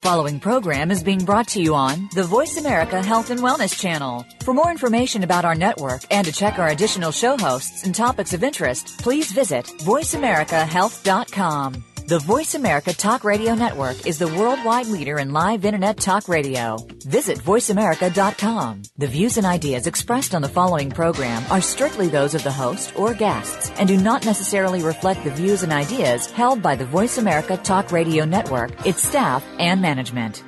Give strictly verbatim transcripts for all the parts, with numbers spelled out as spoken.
Following program is being brought to you on the Voice America Health and Wellness Channel. For more information about our network and to check our additional show hosts and topics of interest, please visit voice america health dot com. The Voice America Talk Radio Network is the worldwide leader in live Internet talk radio. Visit voice america dot com. The views and ideas expressed on the following program are strictly those of the host or guests and do not necessarily reflect the views and ideas held by the Voice America Talk Radio Network, its staff, and management.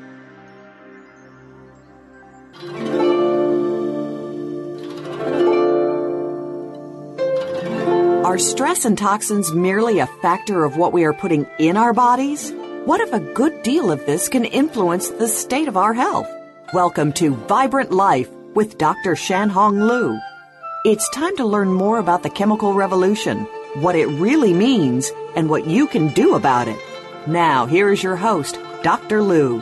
Are stress and toxins merely a factor of what we are putting in our bodies? What if a good deal of this can influence the state of our health? Welcome to Vibrant Life with Doctor Shan-Hong Liu. It's time to learn more about the chemical revolution, what it really means, and what you can do about it. Now, here is your host, Doctor Liu.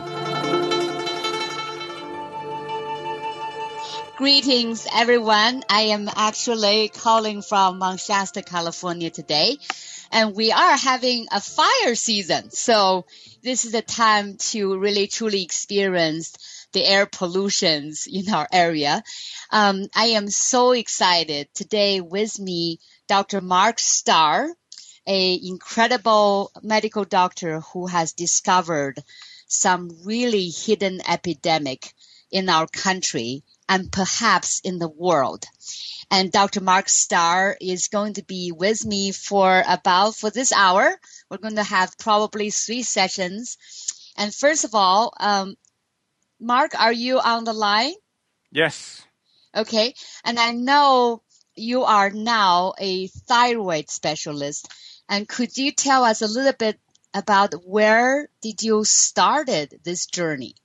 Greetings, everyone. I am actually calling from Mount Shasta, California today, and we are having a fire season. So this is the time to really truly experience the air pollutions in our area. Um, I am so excited. Today with me, Doctor Mark Starr, an incredible medical doctor who has discovered some really hidden epidemic in our country and perhaps in the world. And Doctor Mark Starr is going to be with me for about, for this hour. We're going to have probably three sessions. And first of all, um, Mark, are you on the line? Yes. Okay. And I know you are now a thyroid specialist. And could you tell us a little bit about where did you started this journey?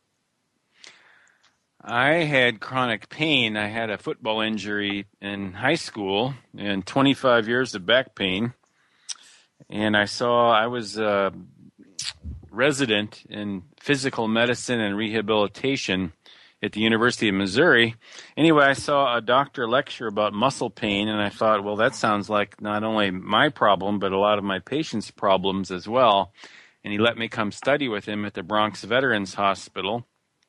I had chronic pain. I had a football injury in high school and twenty-five years of back pain. And I saw, I was a resident in physical medicine and rehabilitation at the University of Missouri. Anyway, I saw a doctor lecture about muscle pain, and I thought, well, that sounds like not only my problem, but a lot of my patients' problems as well. And he let me come study with him at the Bronx Veterans Hospital.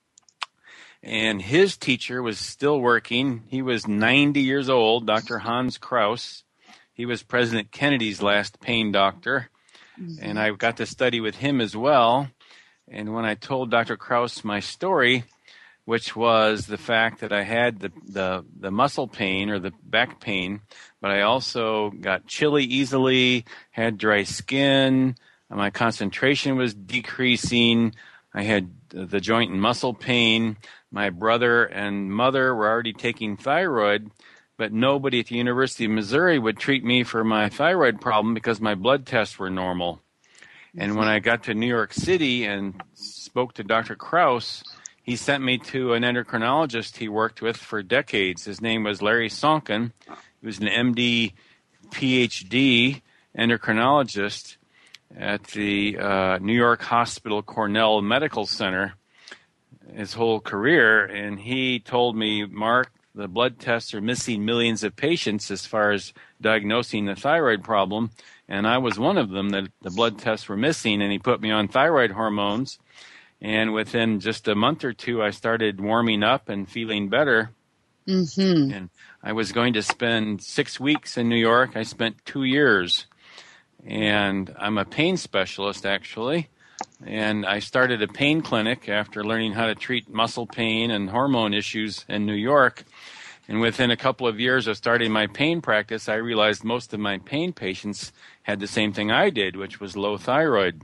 And his teacher was still working. He was ninety years old, Doctor Hans Kraus. He was President Kennedy's last pain doctor. Mm-hmm. And I got to study with him as well. And when I told Doctor Kraus my story, which was the fact that I had the, the, the muscle pain or the back pain, but I also got chilly easily, had dry skin, my concentration was decreasing, I had the joint and muscle pain. My brother and mother were already taking thyroid, but nobody at the University of Missouri would treat me for my thyroid problem because my blood tests were normal. And when I got to New York City and spoke to Doctor Kraus, he sent me to an endocrinologist he worked with for decades. His name was Larry Sonkin. He was an M D, P H D endocrinologist at the uh, New York Hospital Cornell Medical Center his whole career, and he told me, Mark, the blood tests are missing millions of patients as far as diagnosing the thyroid problem, and I was one of them that the blood tests were missing, and he put me on thyroid hormones, and within just a month or two, I started warming up and feeling better, mm-hmm. and I was going to spend six weeks in New York. I spent two years, and I'm a pain specialist, actually. And I started a pain clinic after learning how to treat muscle pain and hormone issues in New York. And within a couple of years of starting my pain practice, I realized most of my pain patients had the same thing I did, which was low thyroid.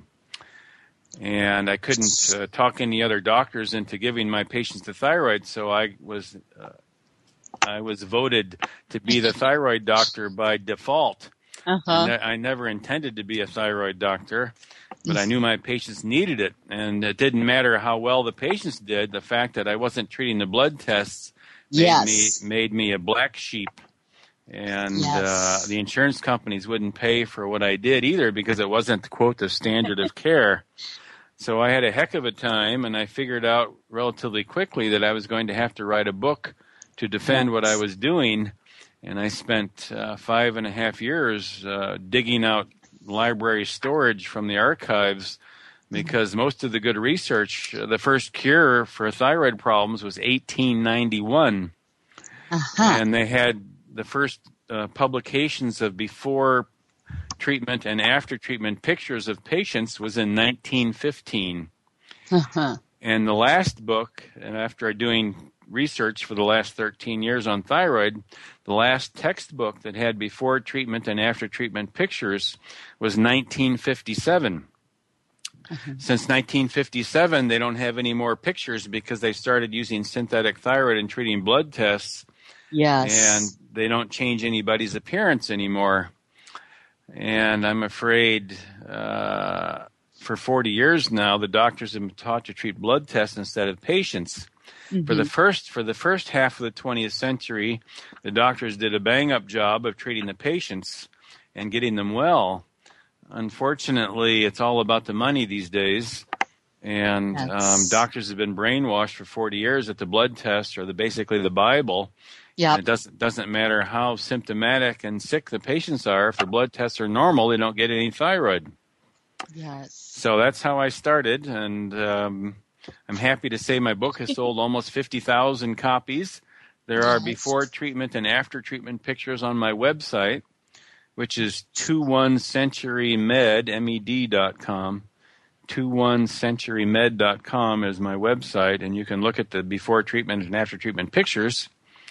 And I couldn't uh, talk any other doctors into giving my patients the thyroid, so I was uh, I was voted to be the thyroid doctor by default. Uh-huh. I, ne- I never intended to be a thyroid doctor, but I knew my patients needed it, and it didn't matter how well the patients did. The fact that I wasn't treating the blood tests made yes. me made me a black sheep, and yes. uh, the insurance companies wouldn't pay for what I did either because it wasn't, quote, the standard of care. So I had a heck of a time, and I figured out relatively quickly that I was going to have to write a book to defend yes. what I was doing. And I spent uh, five and a half years uh, digging out library storage from the archives because mm-hmm. most of the good research, uh, the first cure for thyroid problems was eighteen ninety-one. Uh-huh. And they had the first uh, publications of before treatment and after treatment pictures of patients was in nineteen fifteen. Uh-huh. And the last book, and after doing research for the last thirteen years on thyroid, the last textbook that had before treatment and after treatment pictures was nineteen fifty-seven. Uh-huh. Since nineteen fifty-seven, they don't have any more pictures because they started using synthetic thyroid and treating blood tests. Yes. And they don't change anybody's appearance anymore. And I'm afraid uh, for forty years now, the doctors have been taught to treat blood tests instead of patients. Mm-hmm. For the first for the first half of the twentieth century, the doctors did a bang-up job of treating the patients and getting them well. Unfortunately, it's all about the money these days. And um, doctors have been brainwashed for forty years that the blood tests are the, basically the Bible. Yeah. It doesn't doesn't matter how symptomatic and sick the patients are. If the blood tests are normal, they don't get any thyroid. Yes. So that's how I started, and um, I'm happy to say my book has sold almost fifty thousand copies. There are yes. before treatment and after treatment pictures on my website, which is twenty-one century med dot com. twenty-one century med dot com is my website, and you can look at the before treatment and after treatment pictures.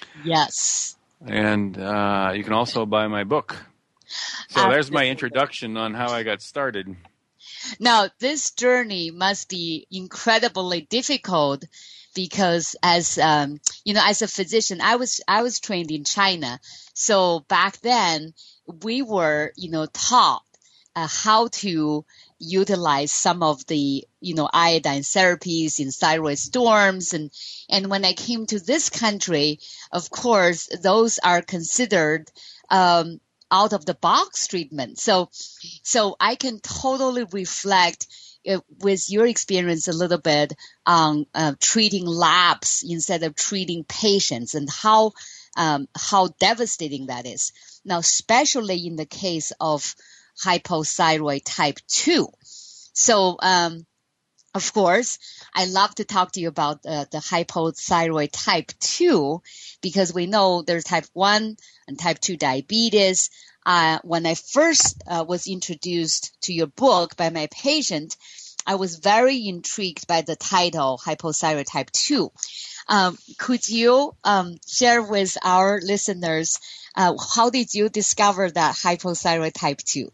Yes. And uh, you can also buy my book. So Absolutely. There's my introduction on how I got started. Now, this journey must be incredibly difficult because as, um, you know, as a physician, I was, I was trained in China. So back then we were, you know, taught uh, how to utilize some of the, you know, iodine therapies in thyroid storms. And, and when I came to this country, of course, those are considered, um, out of the box treatment. So, so I can totally reflect uh, with your experience a little bit on uh, treating labs instead of treating patients and how, um, how devastating that is. Now, especially in the case of hypothyroid type two. So, um, of course, I love to talk to you about uh, the hypothyroid type two because we know there's type one and type two diabetes. Uh, when I first uh, was introduced to your book by my patient, I was very intrigued by the title, Hypothyroid Type two. Um, could you um, share with our listeners uh, how did you discover that hypothyroid type two?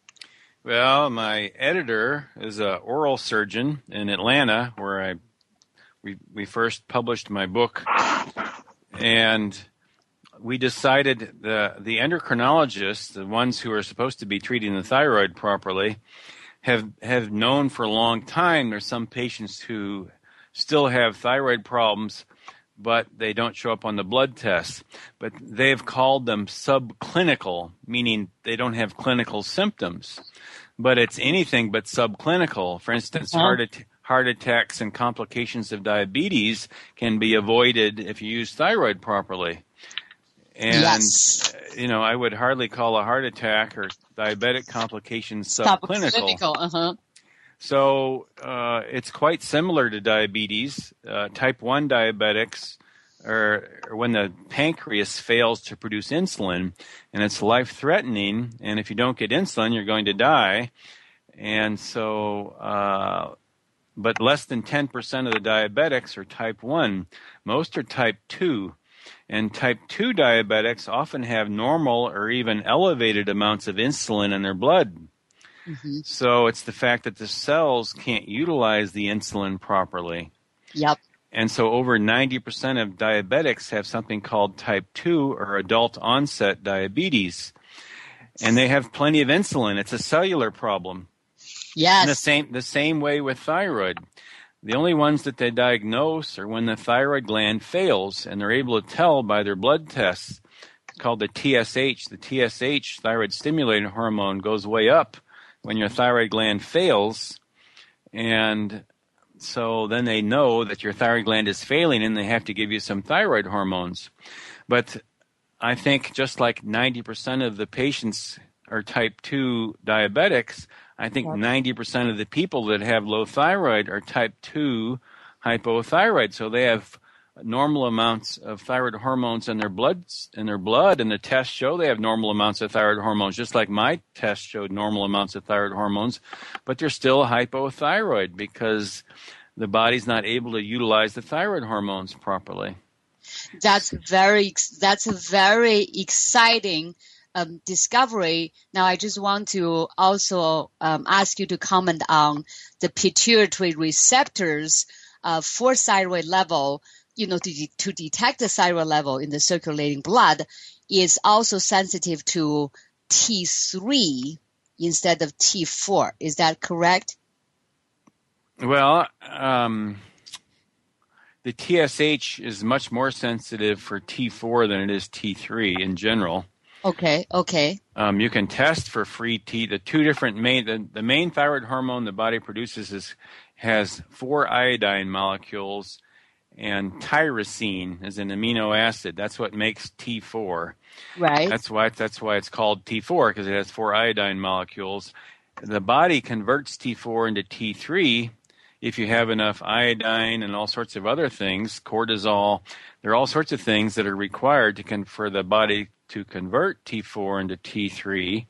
Well, my editor is an oral surgeon in Atlanta, where I we we first published my book, and we decided the the endocrinologists, the ones who are supposed to be treating the thyroid properly, have have known for a long time there's some patients who still have thyroid problems, but they don't show up on the blood tests. But they've called them subclinical, meaning they don't have clinical symptoms. But it's anything but subclinical. For instance, uh-huh. heart, at- heart attacks and complications of diabetes can be avoided if you use thyroid properly. And, yes. you know, I would hardly call a heart attack or diabetic complications subclinical. Subclinical, uh-huh. So uh, it's quite similar to diabetes. Uh, type one diabetics are, are when the pancreas fails to produce insulin, and it's life-threatening, and if you don't get insulin, you're going to die. And so, uh, but less than ten percent of the diabetics are type one. Most are type two. And type two diabetics often have normal or even elevated amounts of insulin in their blood. Mm-hmm. So it's the fact that the cells can't utilize the insulin properly. Yep. And so over ninety percent of diabetics have something called type two or adult onset diabetes. And they have plenty of insulin. It's a cellular problem. Yes. And the same, the same way with thyroid. The only ones that they diagnose are when the thyroid gland fails, and they're able to tell by their blood tests. It's called the T S H. The T S H, thyroid stimulating hormone, goes way up when your thyroid gland fails. And so then they know that your thyroid gland is failing, and they have to give you some thyroid hormones. But I think just like ninety percent of the patients are type two diabetics, I think ninety percent of the people that have low thyroid are type two hypothyroid. So they have normal amounts of thyroid hormones in their blood, in their blood, and the tests show they have normal amounts of thyroid hormones, just like my test showed normal amounts of thyroid hormones, but they're still hypothyroid because the body's not able to utilize the thyroid hormones properly. That's very, that's a very exciting um, discovery. Now, I just want to also um, ask you to comment on the pituitary receptors uh, for thyroid level. You know, to, to detect the thyroid level in the circulating blood is also sensitive to T three instead of T four. Is that correct? Well, um, the T S H is much more sensitive for T four than it is T three in general. Okay, okay. Um, you can test for free T. The two different main, the, the main thyroid hormone the body produces is, has four iodine molecules, and tyrosine is an amino acid. That's what makes T four. Right. That's why that's why it's called T four, because it has four iodine molecules. The body converts T four into T three if you have enough iodine and all sorts of other things, cortisol. There are all sorts of things that are required to con- for the body to convert T four into T three.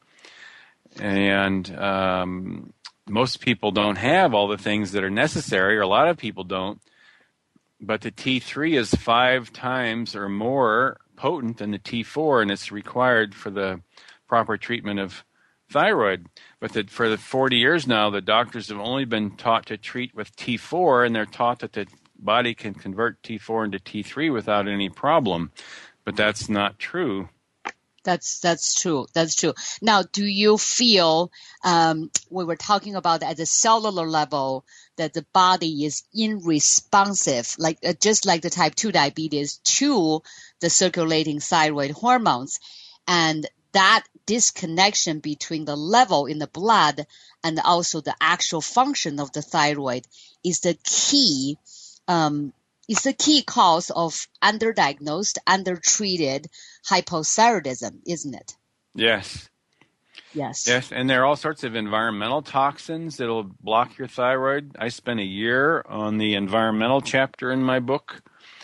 And um, most people don't have all the things that are necessary, or a lot of people don't. But the T three is five times or more potent than the T four, and it's required for the proper treatment of thyroid. But the, for the forty years now, the doctors have only been taught to treat with T four, and they're taught that the body can convert T four into T three without any problem. But that's not true. That's that's true. That's true. Now, do you feel um, we were talking about at the cellular level that the body is unresponsive, like uh, just like the type two diabetes, to the circulating thyroid hormones, and that disconnection between the level in the blood and also the actual function of the thyroid is the key. Um, is the key cause of underdiagnosed, undertreated hypothyroidism, isn't it? Yes. Yes. Yes, and there are all sorts of environmental toxins that will block your thyroid. I spent a year on the environmental chapter in my book,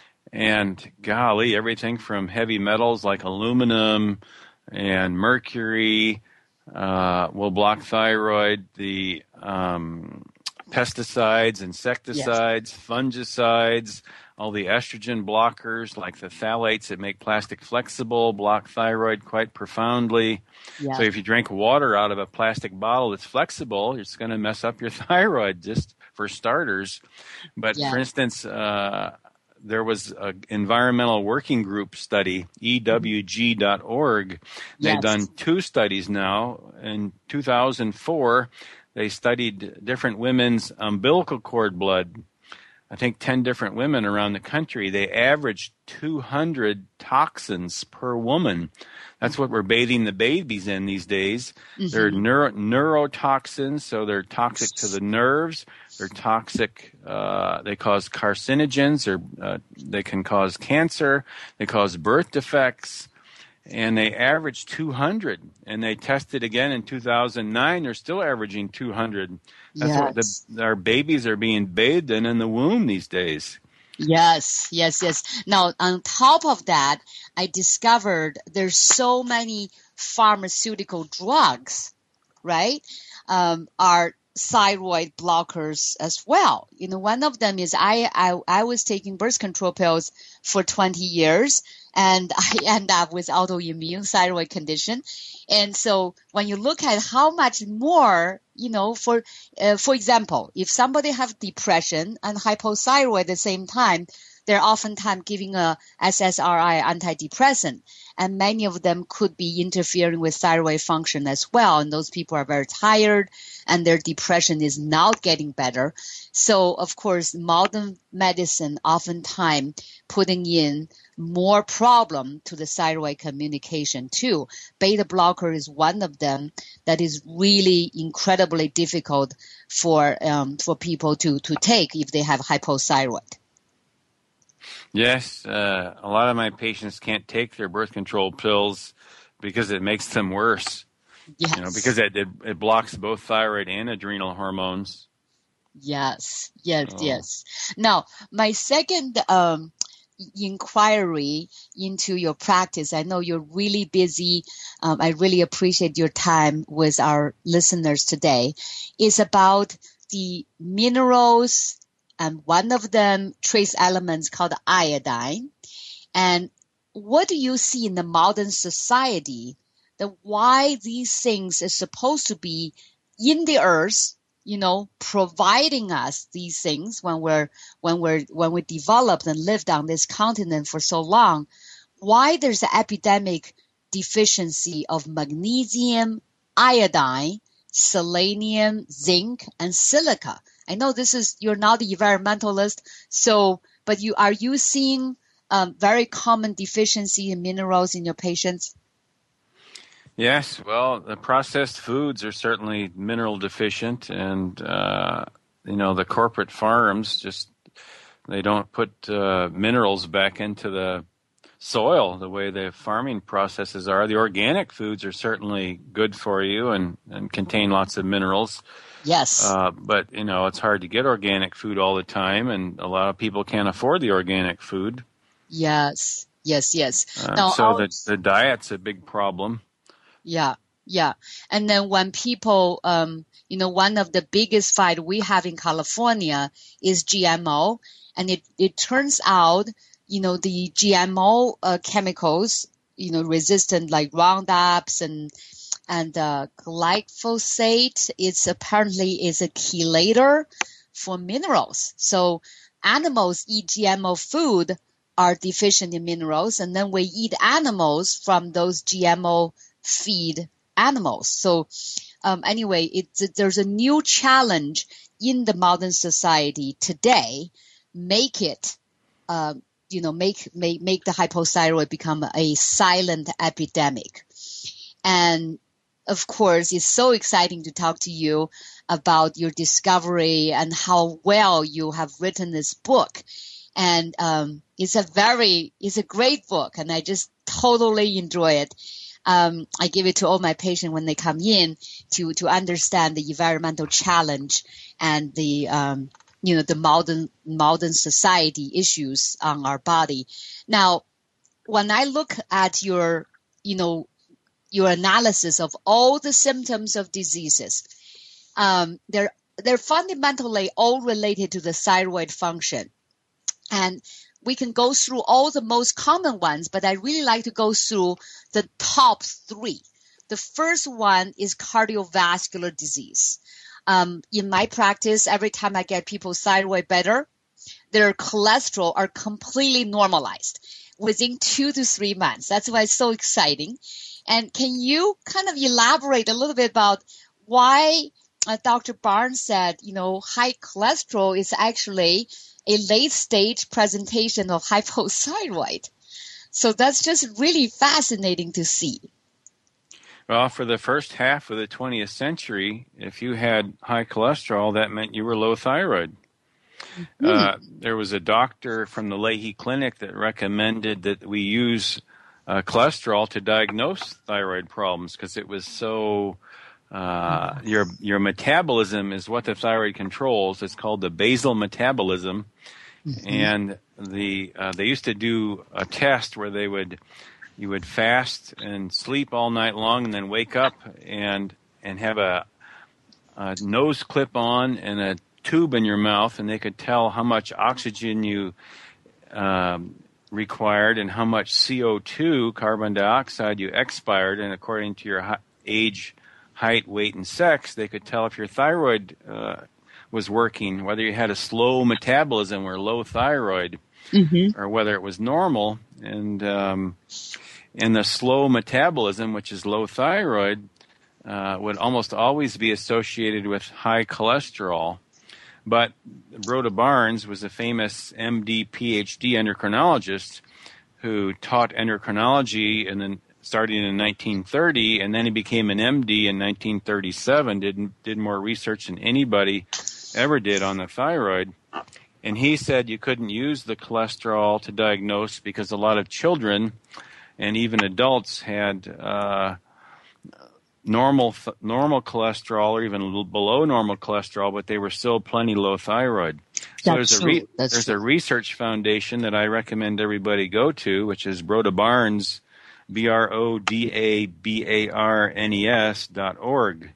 and golly, everything from heavy metals like aluminum and mercury uh, will block thyroid. The um, pesticides, insecticides, yes. fungicides, all the estrogen blockers like the phthalates that make plastic flexible block thyroid quite profoundly. Yeah. So if you drink water out of a plastic bottle that's flexible, it's going to mess up your thyroid, just for starters. But yeah. for instance, uh, there was an environmental working group study, E W G dot org. They've yes. done two studies now. In two thousand four, they studied different women's umbilical cord blood. I think ten different women around the country. They averaged two hundred toxins per woman. That's what we're bathing the babies in these days. Mm-hmm. They're neuro, neurotoxins, so they're toxic to the nerves. They're toxic. Uh, they cause carcinogens, or uh, they can cause cancer. They cause birth defects. And they averaged two hundred, and they tested again in two thousand nine. They're still averaging two hundred. That's yes. what the, our babies are being bathed in in the womb these days. Yes, yes, yes. Now, on top of that, I discovered there's so many pharmaceutical drugs, right, um, are thyroid blockers as well. You know, one of them is I, I, I was taking birth control pills for twenty years, and I end up with autoimmune thyroid condition. And so when you look at how much more, you know, for uh, for example, if somebody have depression and hypothyroid at the same time, they're oftentimes giving a S S R I antidepressant, and many of them could be interfering with thyroid function as well. And those people are very tired, and their depression is not getting better. So, of course, modern medicine oftentimes putting in more problem to the thyroid communication too. Beta blocker is one of them that is really incredibly difficult for um, for people to, to take if they have hypothyroid. Yes, uh, a lot of my patients can't take their birth control pills because it makes them worse. Yes. You know, because it, it, it blocks both thyroid and adrenal hormones. Yes, yes, So. yes. Now, my second um, inquiry into your practice, I know you're really busy. Um, I really appreciate your time with our listeners today, is about the minerals, and one of them trace elements called iodine. And what do you see in the modern society that why these things are supposed to be in the earth, you know, providing us these things when we're when we're when we developed and lived on this continent for so long? Why there's an epidemic deficiency of magnesium, iodine, selenium, zinc, and silica? I know this is you're not the environmentalist, so but you are you seeing um, very common deficiency in minerals in your patients? Yes, well, the processed foods are certainly mineral deficient, and uh, you know the corporate farms just they don't put uh, minerals back into the soil the way the farming processes are. The organic foods are certainly good for you and, and contain lots of minerals. Yes. Uh, but you know it's hard to get organic food all the time, and a lot of people can't afford the organic food. Yes, yes, yes. Uh, now, so I'll, the the diet's a big problem. Yeah, yeah. And then when people, um, you know, one of the biggest fight we have in California is G M O. And it, it turns out, you know, the G M O uh, chemicals, you know, resistant like Roundups and and uh, glyphosate, it's apparently is a chelator for minerals. So animals eat G M O food are deficient in minerals, and then we eat animals from those G M O feed animals. So um, anyway, it's, there's a new challenge in the modern society today. Make it, uh, you know, make, make, make the hypothyroid become a silent epidemic. And of course, it's so exciting to talk to you about your discovery and how well you have written this book. And um, it's a very, it's a great book, and I just totally enjoy it. Um, I give it to all my patients when they come in to, to understand the environmental challenge and the, um, you know, the modern, modern society issues on our body. Now, when I look at your, you know, your analysis of all the symptoms of diseases, um, they're, they're fundamentally all related to the thyroid function. And we can go through all the most common ones, but I really like to go through the top three. The first one is cardiovascular disease. Um, in my practice, every time I get people's thyroid better, their cholesterol are completely normalized within two to three months. That's why it's so exciting. And can you kind of elaborate a little bit about why uh, Doctor Barnes said, you know, high cholesterol is actually a late-stage presentation of hypothyroid? So that's just really fascinating to see. Well, for the first half of the twentieth century, if you had high cholesterol, that meant you were low thyroid. Mm-hmm. Uh, there was a doctor from the Leahy Clinic that recommended that we use uh, cholesterol to diagnose thyroid problems because it was so... Uh, your your metabolism is what the thyroid controls. It's called the basal metabolism, mm-hmm. and the uh, they used to do a test where they would you would fast and sleep all night long, and then wake up and and have a, a nose clip on and a tube in your mouth, and they could tell how much oxygen you um, required and how much C O two, carbon dioxide, you expired, and according to your age, height, weight, and sex, they could tell if your thyroid uh, was working, whether you had a slow metabolism or low thyroid, mm-hmm. or whether it was normal. And um, and the slow metabolism, which is low thyroid, uh, would almost always be associated with high cholesterol. But Rhoda Barnes was a famous M D, P H D endocrinologist who taught endocrinology and then starting in nineteen thirty, and then he became an M D in nineteen thirty-seven, did, did more research than anybody ever did on the thyroid. And he said you couldn't use the cholesterol to diagnose because a lot of children and even adults had uh, normal th- normal cholesterol or even a little below normal cholesterol, but they were still plenty low thyroid. So That's there's true. a re- That's there's true. a research foundation that I recommend everybody go to, which is Broda Barnes, B R O D A B A R N E S dot org.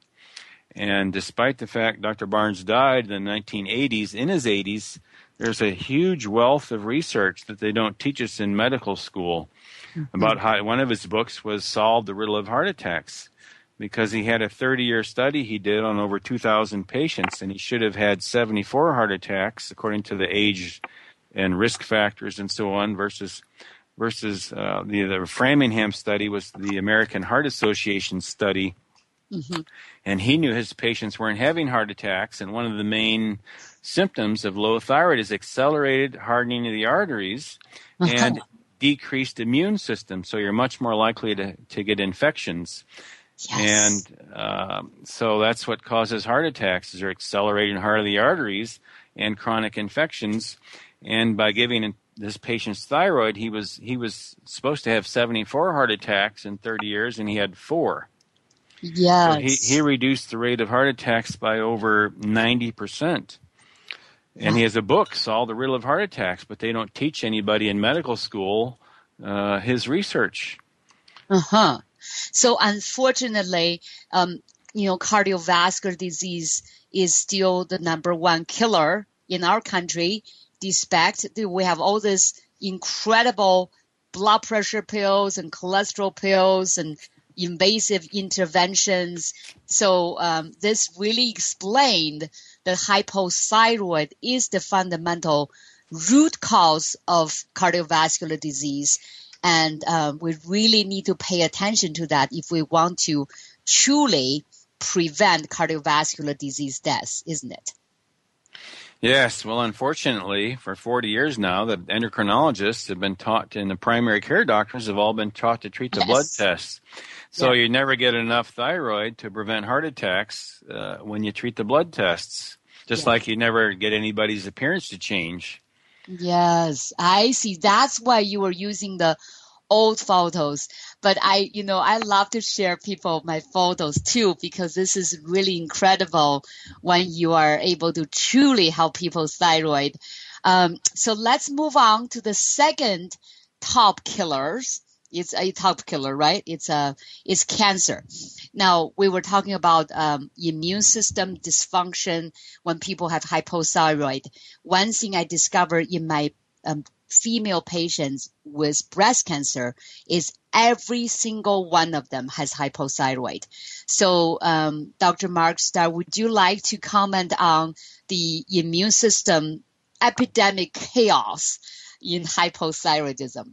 And despite the fact Doctor Barnes died in the nineteen eighties, in his eighties, there's a huge wealth of research that they don't teach us in medical school mm-hmm. about how one of his books was Solve the Riddle of Heart Attacks, because he had a thirty-year study he did on over two thousand patients, and he should have had seventy-four heart attacks according to the age and risk factors and so on versus versus uh, the, the Framingham study was the American Heart Association study. Mm-hmm. And he knew his patients weren't having heart attacks, and one of the main symptoms of low thyroid is accelerated hardening of the arteries uh-huh. and decreased immune system, so you're much more likely to, to get infections. Yes. And uh, so that's what causes heart attacks, is your accelerating heart of the arteries and chronic infections. And by giving this patient's thyroid, he was he was supposed to have seventy-four heart attacks in thirty years, and he had four. Yes. So he, he reduced the rate of heart attacks by over ninety percent. And he has a book, Solve the Riddle of Heart Attacks, but they don't teach anybody in medical school uh, his research. Uh-huh. So unfortunately, um, you know, cardiovascular disease is still the number one killer in our country, despite we have all this incredible blood pressure pills and cholesterol pills and invasive interventions. So um, this really explained that hypothyroid is the fundamental root cause of cardiovascular disease. And um, we really need to pay attention to that if we want to truly prevent cardiovascular disease deaths, isn't it? Yes. Well, unfortunately, for forty years now, the endocrinologists have been taught, and the primary care doctors have all been taught to treat the yes. blood tests. So yeah. you never get enough thyroid to prevent heart attacks uh, when you treat the blood tests, just yeah. like you never get anybody's appearance to change. Yes, I see. That's why you were using the old photos. But I, you know, I love to share people my photos too, because this is really incredible when you are able to truly help people's thyroid. Um, so let's move on to the second top killers. It's a top killer, right? It's a it's cancer. Now, we were talking about um, immune system dysfunction when people have hypothyroid. One thing I discovered in my um, female patients with breast cancer is every single one of them has hypothyroid. So, um, Doctor Mark Starr, would you like to comment on the immune system epidemic chaos in hypothyroidism?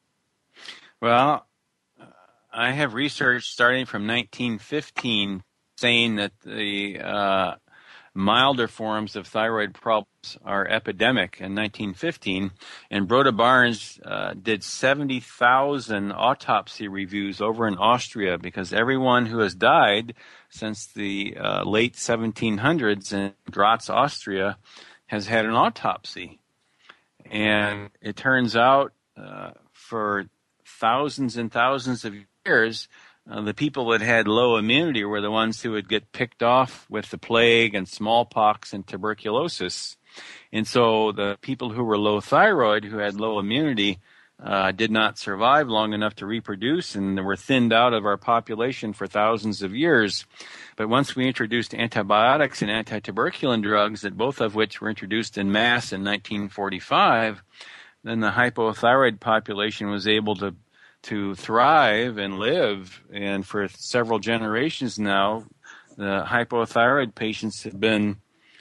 Well, I have research starting from nineteen fifteen saying that the uh, milder forms of thyroid problems are epidemic in nineteen fifteen, and Broda Barnes uh, did seventy thousand autopsy reviews over in Austria, because everyone who has died since the uh, late seventeen hundreds in Graz, Austria, has had an autopsy. And it turns out uh, for thousands and thousands of years, uh, the people that had low immunity were the ones who would get picked off with the plague and smallpox and tuberculosis. And so the people who were low thyroid, who had low immunity, uh, did not survive long enough to reproduce, and they were thinned out of our population for thousands of years. But once we introduced antibiotics and antituberculin drugs, that both of which were introduced in mass in nineteen forty-five, then the hypothyroid population was able to to thrive and live. And for several generations now, the hypothyroid patients have been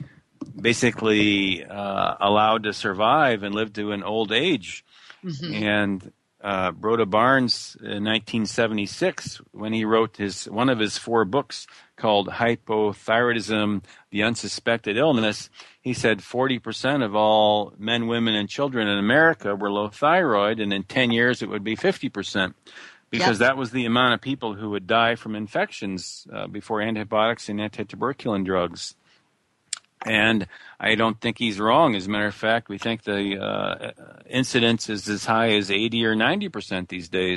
basically uh, allowed to survive and live to an old age. Mm-hmm. And uh, Broda Barnes in nineteen seventy-six, when he wrote his one of his four books called Hypothyroidism, the Unsuspected Illness, he said forty percent of all men, women, and children in America were low thyroid, and in ten years it would be fifty percent, because yep. that was the amount of people who would die from infections uh, before antibiotics and antituberculin drugs. And I don't think he's wrong. As a matter of fact, we think the uh, incidence is as high as eighty or ninety percent these days.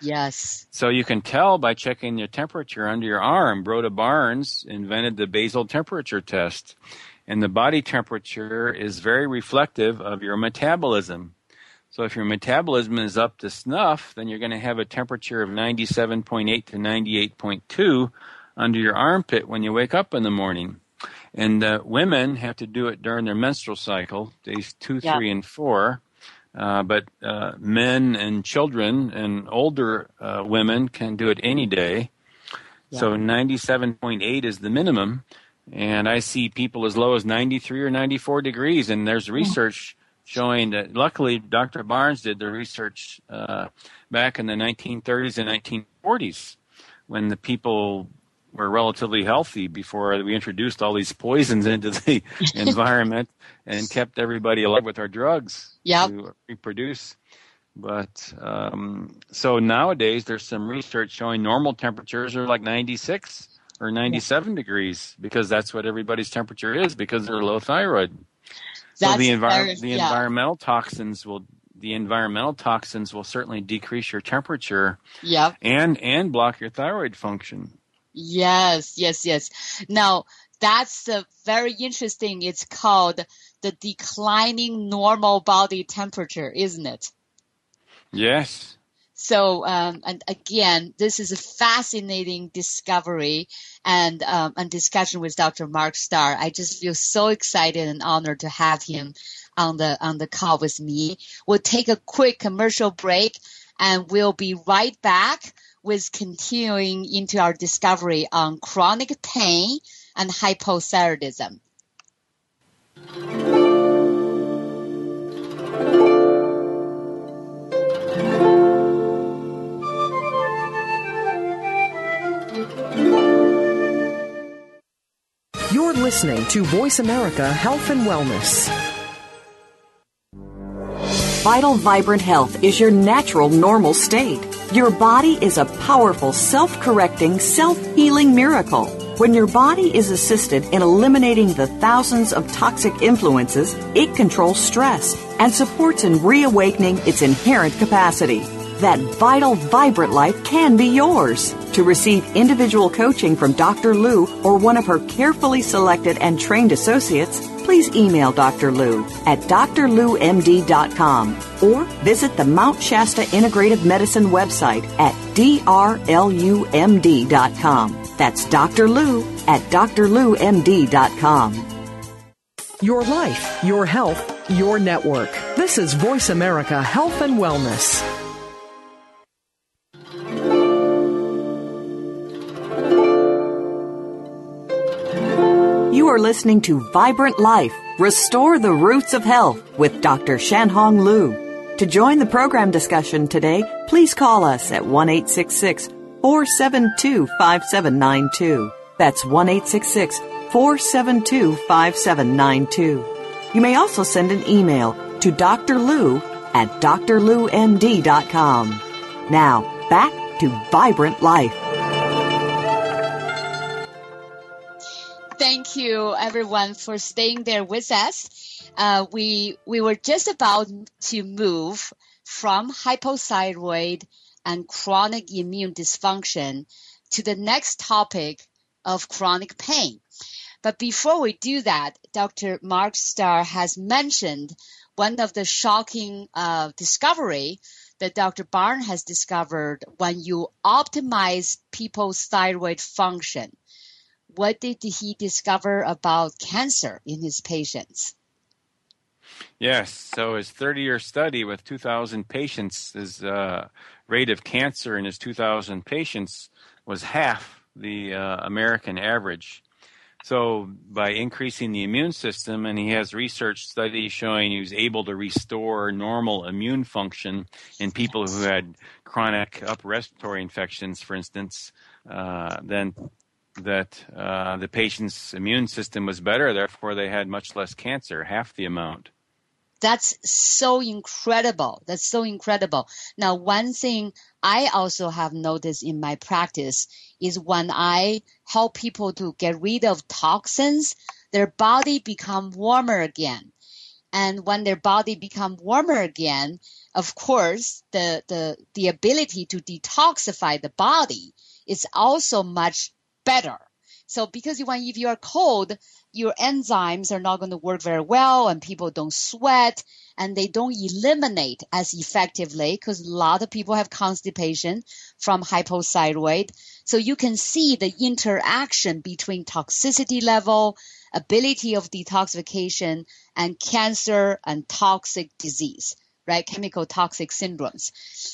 Yes. So you can tell by checking your temperature under your arm. Rhoda Barnes invented the basal temperature test. And the body temperature is very reflective of your metabolism. So if your metabolism is up to snuff, then you're going to have a temperature of ninety-seven point eight to ninety-eight point two under your armpit when you wake up in the morning. And uh, women have to do it during their menstrual cycle, days two, yeah. three, and four. Uh, but uh, men and children and older uh, women can do it any day. Yeah. So ninety-seven point eight is the minimum. And I see people as low as ninety-three or ninety-four degrees. And there's research showing that, luckily, Doctor Barnes did the research uh, back in the nineteen thirties and nineteen forties when the people were relatively healthy before we introduced all these poisons into the environment and kept everybody alive with our drugs yep. to reproduce. But um, so nowadays there's some research showing normal temperatures are like ninety-six or ninety-seven yeah. degrees because that's what everybody's temperature is because they're low thyroid. That's so the, envir- very, the yeah. environmental toxins will the environmental toxins will certainly decrease your temperature yep. and and block your thyroid function. Yes, yes, yes. Now, that's uh, very interesting. It's called the declining normal body temperature, isn't it? Yes. So, um, and again, this is a fascinating discovery and um, and discussion with Doctor Mark Starr. I just feel so excited and honored to have him on the on the call with me. We'll take a quick commercial break, and we'll be right back with continuing into our discovery on chronic pain and hypothyroidism. You're listening to Voice America Health and Wellness. Vital, vibrant health is your natural, normal state. Your body is a powerful, self-correcting, self-healing miracle. When your body is assisted in eliminating the thousands of toxic influences, it controls stress and supports in reawakening its inherent capacity. That vital, vibrant life can be yours. To receive individual coaching from Doctor Lou or one of her carefully selected and trained associates, please email Doctor Lou at d r lou m d dot com or visit the Mount Shasta Integrative Medicine website at d r l u m d dot com. That's Doctor Lou at d r lou m d dot com. Your life, your health, your network. This is Voice America Health and Wellness. You are listening to Vibrant Life, Restore the Roots of Health with Doctor Shan-Hong Liu. To join the program discussion today, please call us at one eight six six, four seven two, five seven nine two. That's one eight six six, four seven two, five seven nine two. You may also send an email to Doctor Lou at d r lou m d dot com. Now, back to Vibrant Life. Thank you, everyone, for staying there with us. Uh, we we were just about to move from hypothyroid and chronic immune dysfunction to the next topic of chronic pain. But before we do that, Doctor Mark Starr has mentioned one of the shocking uh, discovery that Doctor Barnes has discovered when you optimize people's thyroid function. What did he discover about cancer in his patients? Yes, so his thirty-year study with two thousand patients, his uh, rate of cancer in his two thousand patients was half the uh, American average. So by increasing the immune system, and he has research studies showing he was able to restore normal immune function in people who had chronic upper respiratory infections, for instance, uh, then that uh, the patient's immune system was better, therefore they had much less cancer, half the amount. That's so incredible. That's so incredible. Now, one thing I also have noticed in my practice is when I help people to get rid of toxins, their body become warmer again. And when their body become warmer again, of course, the, the, the ability to detoxify the body is also much better. So because when if you are cold, your enzymes are not going to work very well and people don't sweat and they don't eliminate as effectively because a lot of people have constipation from hypothyroid. So you can see the interaction between toxicity level, ability of detoxification, and cancer and toxic disease, right? Chemical toxic syndromes.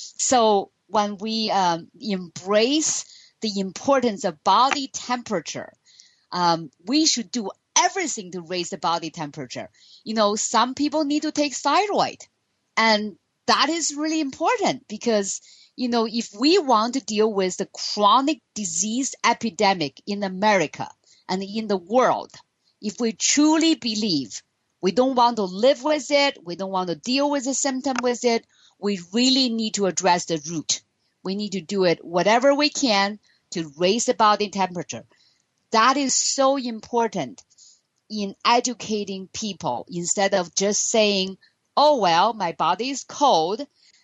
So when we um, embrace the importance of body temperature, um, we should do everything to raise the body temperature. You know, some people need to take thyroid, and that is really important because, you know, if we want to deal with the chronic disease epidemic in America and in the world, if we truly believe we don't want to live with it, we don't want to deal with the symptom with it, we really need to address the root. We need to do it whatever we can to raise the body temperature. That is so important in educating people instead of just saying, oh, well, my body is cold.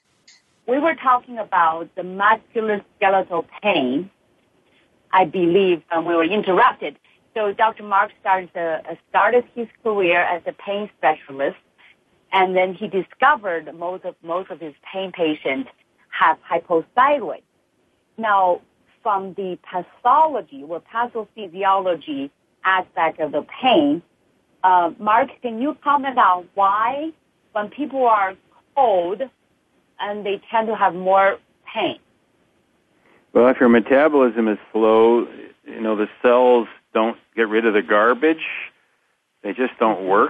We were talking about the musculoskeletal pain, I believe, when we were interrupted. So Doctor Mark started, uh, started his career as a pain specialist, and then he discovered most of, most of his pain patients have hypothyroid. Now, from the pathology or pathophysiology aspect of the pain, uh, Mark, can you comment on why when people are cold and they tend to have more pain? Well, if your metabolism is slow, you know, the cells don't get rid of the garbage. They just don't work.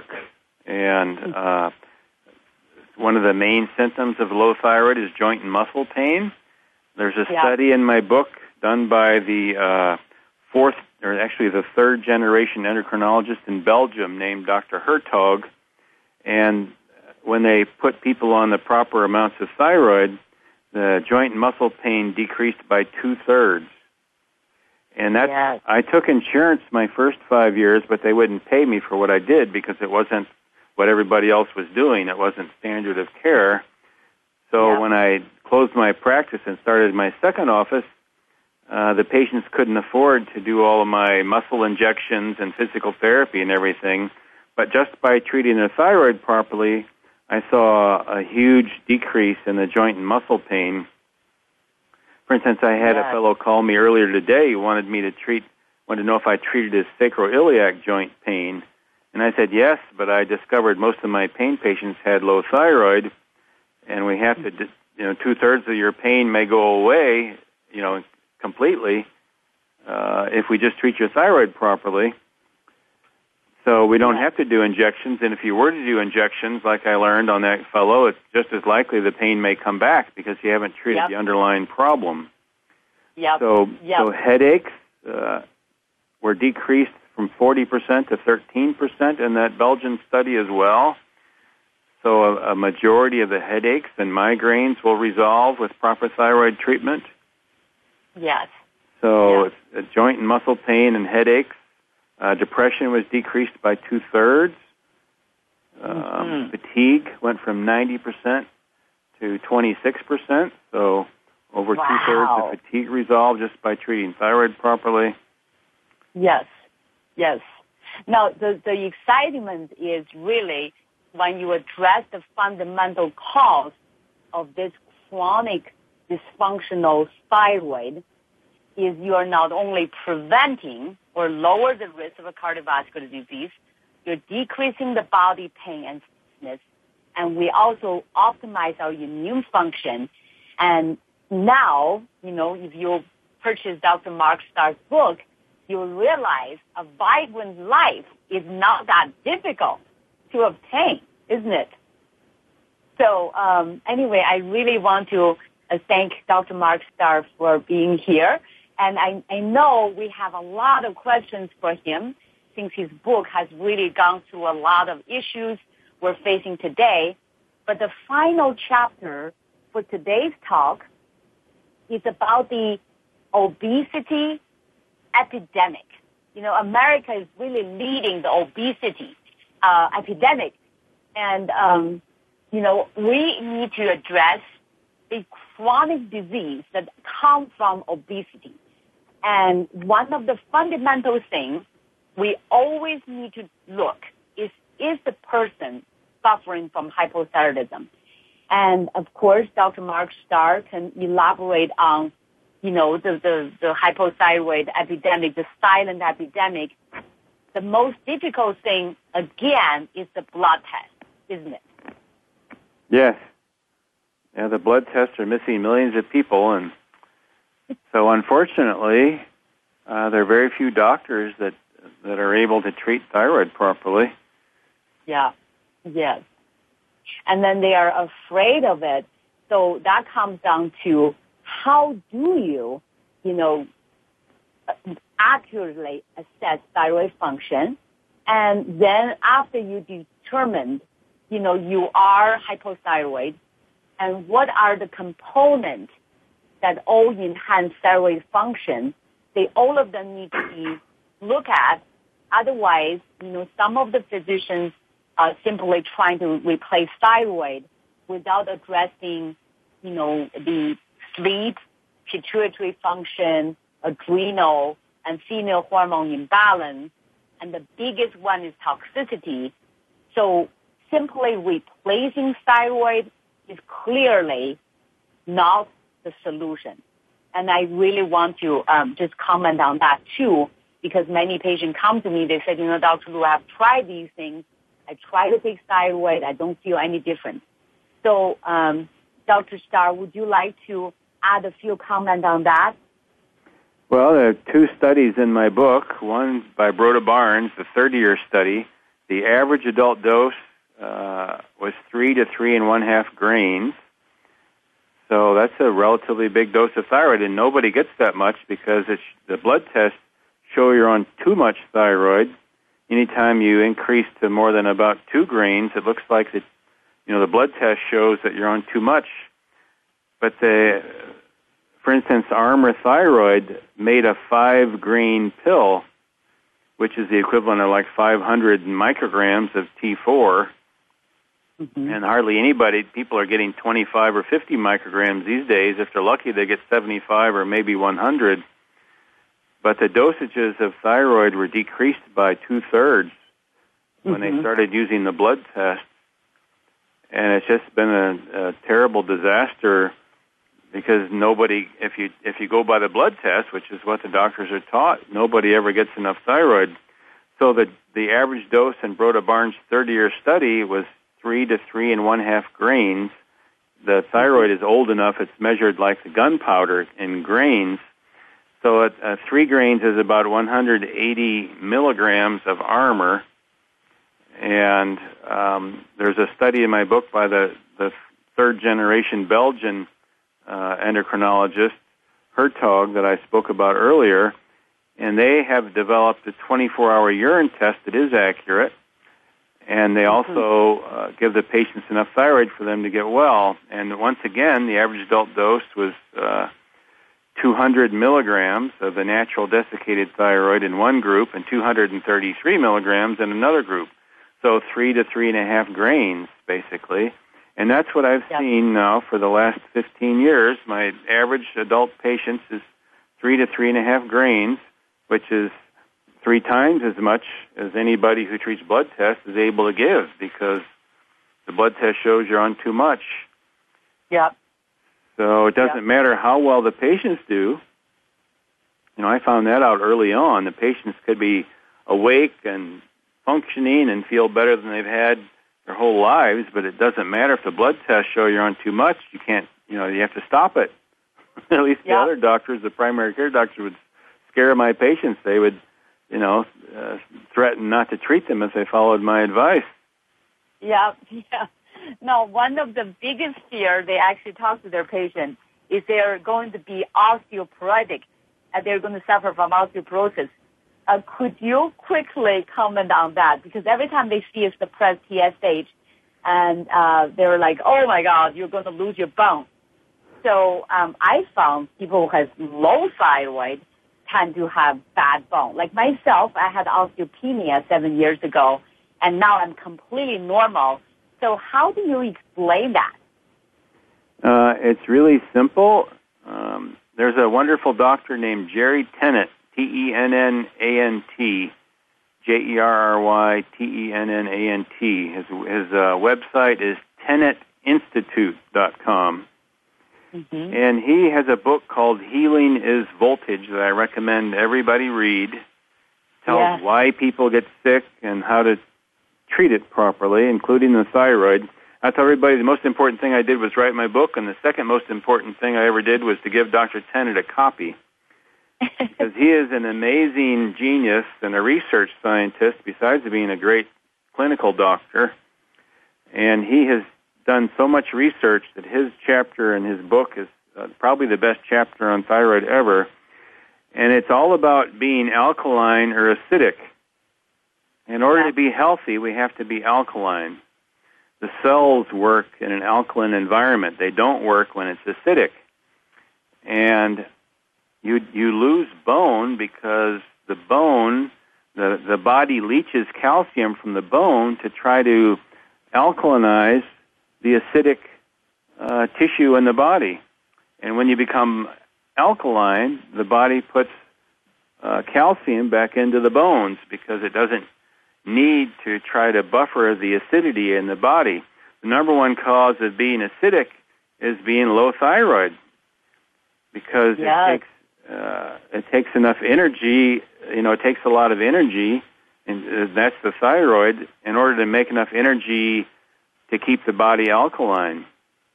And uh, one of the main symptoms of low thyroid is joint and muscle pain. There's a yeah. study in my book done by the uh, fourth, or actually the third generation endocrinologist in Belgium named Doctor Hertog. And when they put people on the proper amounts of thyroid, the joint and muscle pain decreased by two-thirds. And that yes. I took insurance my first five years, but they wouldn't pay me for what I did because it wasn't what everybody else was doing. It wasn't standard of care. So yeah. when I closed my practice and started my second office, uh, the patients couldn't afford to do all of my muscle injections and physical therapy and everything. But just by treating their thyroid properly, I saw a huge decrease in the joint and muscle pain. For instance, I had yeah. a fellow call me earlier today who wanted me to treat, wanted to know if I treated his sacroiliac joint pain. And I said yes, but I discovered most of my pain patients had low thyroid, and we have to, you know, two-thirds of your pain may go away, you know, completely uh, if we just treat your thyroid properly. So we don't yeah. have to do injections, and if you were to do injections, like I learned on that fellow, it's just as likely the pain may come back because you haven't treated yep. the underlying problem. Yep. So, yep. so headaches uh, were decreased from forty percent to thirteen percent in that Belgian study as well. So a, a majority of the headaches and migraines will resolve with proper thyroid treatment. Yes. So yes. it's, uh, joint and muscle pain and headaches. Uh, depression was decreased by two-thirds. Um, mm-hmm. Fatigue went from ninety percent to twenty-six percent. So over wow. two-thirds of fatigue resolved just by treating thyroid properly. Yes, yes. Now, the, the excitement is really when you address the fundamental cause of this chronic dysfunctional thyroid, is you are not only preventing or lower the risk of a cardiovascular disease, you're decreasing the body pain and stiffness, and we also optimize our immune function. And now, you know, if you purchase Doctor Mark Starr's book, you'll realize a vibrant life is not that difficult to obtain, isn't it? So um, anyway, I really want to uh, thank Doctor Mark Starr for being here. And I, I know we have a lot of questions for him since his book has really gone through a lot of issues we're facing today. But the final chapter for today's talk is about the obesity epidemic. You know, America is really leading the obesity uh, epidemic. And, um, you know, we need to address the chronic disease that come from obesity. And one of the fundamental things we always need to look is, is the person suffering from hypothyroidism? And of course, Doctor Mark Starr can elaborate on, you know, the, the, the hypothyroid epidemic, the silent epidemic. The most difficult thing, again, is the blood test, isn't it? Yes. Yeah, the blood tests are missing millions of people, and so unfortunately, uh, there are very few doctors that that are able to treat thyroid properly. Yeah, yes. And then they are afraid of it. So that comes down to how do you, you know, accurately assess thyroid function, and then after you determined, you know, you are hypothyroid, and what are the components that all enhance thyroid function, they all of them need to be looked at. Otherwise, you know, some of the physicians are simply trying to replace thyroid without addressing, you know, the sleep, pituitary function, adrenal, and female hormone imbalance. And the biggest one is toxicity. So simply replacing thyroid is clearly not the solution. And I really want to um, just comment on that too, because many patients come to me, they said, you know, Doctor Lu, I've tried these things. I try to take thyroid. I don't feel any difference. So, um, Doctor Starr, would you like to add a few comments on that? Well, there are two studies in my book. One by Broda Barnes, the thirty-year study. The average adult dose uh, was three to three and one half grains. So that's a relatively big dose of thyroid, and nobody gets that much because it's, the blood tests show you're on too much thyroid. Anytime you increase to more than about two grains, it looks like that, you know, the blood test shows that you're on too much. But the, for instance, Armour Thyroid made a five-grain pill, which is the equivalent of like five hundred micrograms of T four. Mm-hmm. And hardly anybody, people are getting twenty-five or fifty micrograms these days. If they're lucky, they get seventy-five or maybe one hundred. But the dosages of thyroid were decreased by two-thirds when mm-hmm. they started using the blood test. And it's just been a, a terrible disaster because nobody, if you if you go by the blood test, which is what the doctors are taught, nobody ever gets enough thyroid. So the, the average dose in Broda Barnes' thirty-year study was three to three and one-half grains. The thyroid is old enough, it's measured like the gunpowder in grains. So at, uh, three grains is about one hundred eighty milligrams of Armour. And um, there's a study in my book by the, the third-generation Belgian uh, endocrinologist, Hertog, that I spoke about earlier. And they have developed a twenty-four hour urine test that is accurate. And they also uh, give the patients enough thyroid for them to get well. And once again, the average adult dose was uh, two hundred milligrams of the natural desiccated thyroid in one group and two hundred thirty-three milligrams in another group. So three to three and a half grains, basically. And that's what I've yep. seen now for the last fifteen years. My average adult patients is three to three and a half grains, which is three times as much as anybody who treats blood tests is able to give because the blood test shows you're on too much. Yep. So it doesn't yep. matter how well the patients do. You know, I found that out early on. The patients could be awake and functioning and feel better than they've had their whole lives, but it doesn't matter if the blood tests show you're on too much. You can't, you know, you have to stop it. At least the yep. other doctors, the primary care doctors, would scare my patients. They would, you know, uh, threaten not to treat them if they followed my advice. Yeah, yeah. No, one of the biggest fear they actually talk to their patients is they're going to be osteoporotic and they're going to suffer from osteoporosis. Uh, could you quickly comment on that? Because every time they see a suppressed T S H, and uh, they're like, oh, my God, you're going to lose your bone. So um, I found people who have low thyroid tend to have bad bone. Like myself, I had osteopenia seven years ago, and now I'm completely normal. So how do you explain that? Uh, it's really simple. Um, there's a wonderful doctor named Jerry Tennant, T E N N A N T, J E R R Y T E N N A N T. His, his uh, website is tennant institute dot com. Mm-hmm. And he has a book called Healing is Voltage that I recommend everybody read. It tells yeah. why people get sick and how to treat it properly, including the thyroid. I tell everybody the most important thing I did was write my book, and the second most important thing I ever did was to give Doctor Tennant a copy. Because he is an amazing genius and a research scientist, besides being a great clinical doctor. And he has done so much research that his chapter in his book is uh, probably the best chapter on thyroid ever. And it's all about being alkaline or acidic. In order yeah. to be healthy, we have to be alkaline. The cells work in an alkaline environment. They don't work when it's acidic. And you you lose bone because the bone, the, the body leaches calcium from the bone to try to alkalinize the acidic uh, tissue in the body. And when you become alkaline, the body puts uh, calcium back into the bones because it doesn't need to try to buffer the acidity in the body. The number one cause of being acidic is being low thyroid because yes. it takes uh, it takes enough energy. You know, it takes a lot of energy, and uh, that's the thyroid, in order to make enough energy to keep the body alkaline.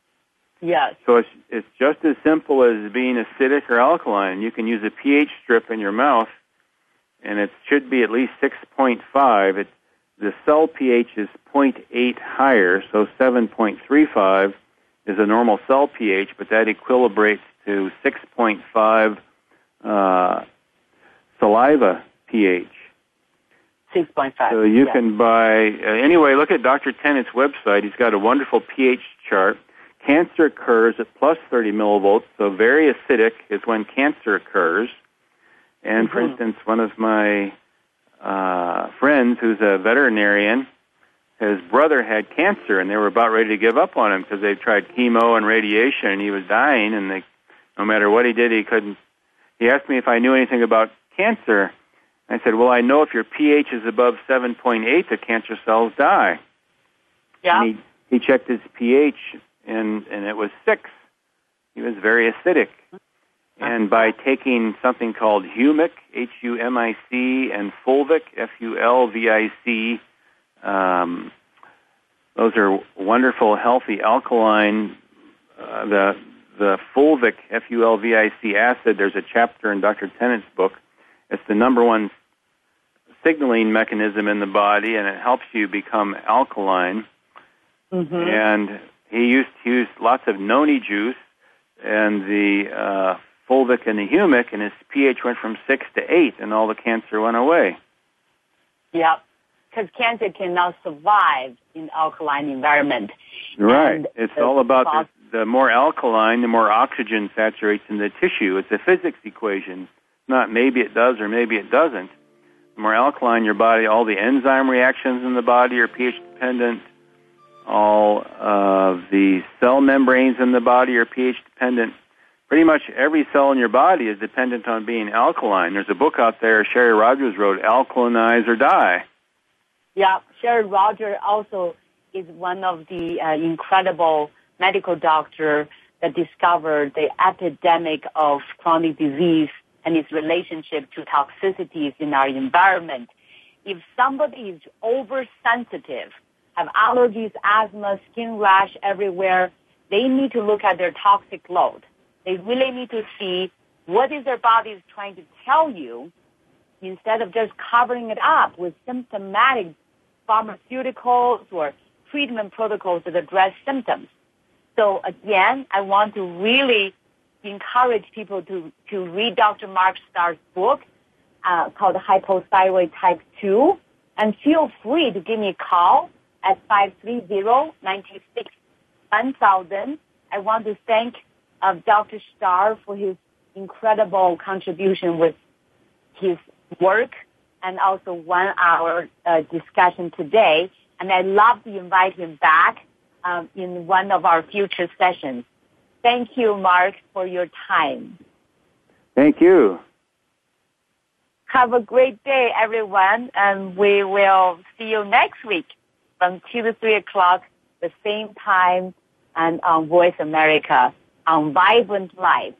Yes. So it's it's just as simple as being acidic or alkaline. You can use a pH strip in your mouth, and it should be at least six point five. It, the cell pH is zero point eight higher, so seven point three five is a normal cell pH, but that equilibrates to six point five uh, saliva pH. six point five. So you yeah. can buy, uh, anyway, look at Doctor Tennant's website. He's got a wonderful pH chart. Cancer occurs at plus thirty millivolts, so very acidic is when cancer occurs. And, mm-hmm. for instance, one of my uh, friends who's a veterinarian, his brother had cancer, and they were about ready to give up on him because they tried chemo and radiation, and he was dying, and they, no matter what he did, he couldn't. He asked me if I knew anything about cancer. I said, well, I know if your pH is above seven point eight, the cancer cells die. Yeah. And he, he checked his pH, and, and it was six. He was very acidic. And by taking something called Humic, H U M I C, and Fulvic, F U L V I C, um, those are wonderful, healthy alkaline. Uh, the the Fulvic, F U L V I C acid, there's a chapter in Doctor Tennant's book. It's the number one signaling mechanism in the body, and it helps you become alkaline. Mm-hmm. And he used to use lots of noni juice, and the uh, Fulvic and the Humic, and his pH went from six to eight, and all the cancer went away. Yep, because cancer cannot survive in alkaline environment. Right. And it's all about the, the more alkaline, the more oxygen saturates in the tissue. It's a physics equation. Not maybe it does or maybe it doesn't. The more alkaline your body, all the enzyme reactions in the body are pH dependent. All of the cell membranes in the body are pH dependent. Pretty much every cell in your body is dependent on being alkaline. There's a book out there Sherry Rogers wrote, Alkalinize or Die. Yeah, Sherry Rogers also is one of the uh, incredible medical doctors that discovered the epidemic of chronic disease and its relationship to toxicities in our environment. If somebody is oversensitive, have allergies, asthma, skin rash everywhere, they need to look at their toxic load. They really need to see what is their body is trying to tell you instead of just covering it up with symptomatic pharmaceuticals or treatment protocols that address symptoms. So again, I want to really encourage people to, to read Doctor Mark Starr's book uh, called Hypothyroid Type two, and feel free to give me a call at five three zero, nine two six, one thousand. I want to thank uh, Doctor Starr for his incredible contribution with his work and also one hour uh, discussion today. and I'd love to invite him back um, in one of our future sessions. Thank you, Mark, for your time. Thank you. Have a great day, everyone, and we will see you next week from two to three o'clock, the same time, and on Voice America on Vibrant Life.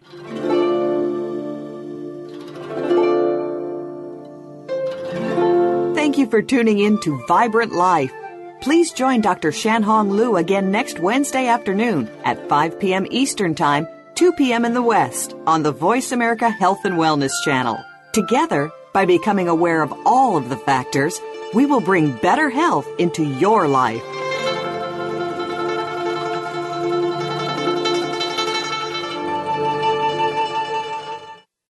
Thank you for tuning in to Vibrant Life. Please join Doctor Shan-Hong Liu again next Wednesday afternoon at five p.m. Eastern Time, two p.m. in the West on the Voice America Health and Wellness Channel. Together, by becoming aware of all of the factors, we will bring better health into your life.